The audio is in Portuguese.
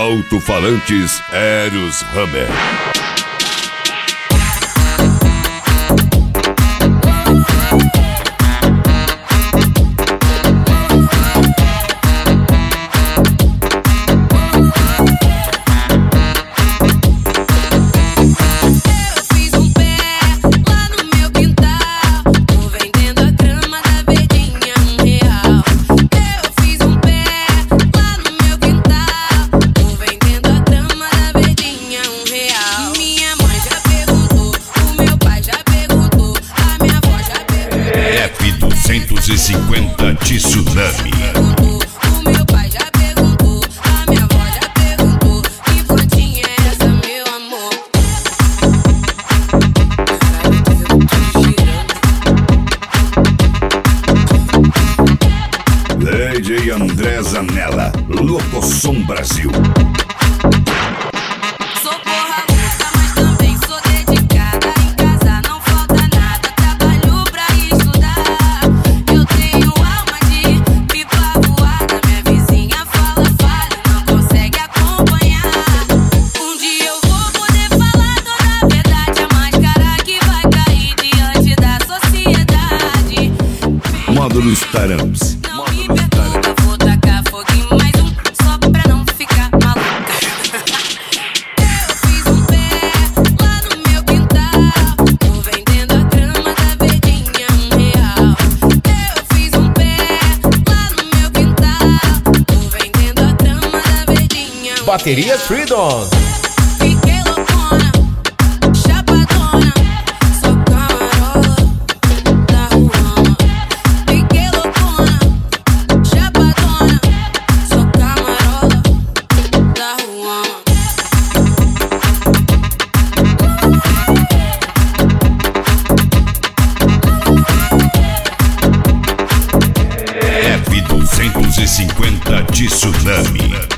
Alto-falantes Eros Hammer. F250 Tsunami. O meu pai já perguntou, a minha avó já perguntou, que plantinha é essa, meu amor? DJ André Zanella, Locosom Brasil. Sou porra louca, mas também sou dedicada. Em casa não falta nada, trabalho pra estudar. Eu tenho alma de pipa voada. Minha vizinha fala, não consegue acompanhar. Um dia eu vou poder falar toda a verdade. A máscara que vai cair diante da sociedade. Módulos Taramps. Não me perturba, vou tacar fogo em mais um, só pra não ficar maluca. Eu fiz um pé lá no meu quintal, tô vendendo a grama da verdinha R$1. Eu fiz um pé lá no meu quintal, tô vendendo a grama da verdinha R$1. Bateria Freedom. Fiquei loucona, chapadona, sou camarola da rua. Fiquei loucona, chapadona, sou camarola da rua. F250 Tsunami.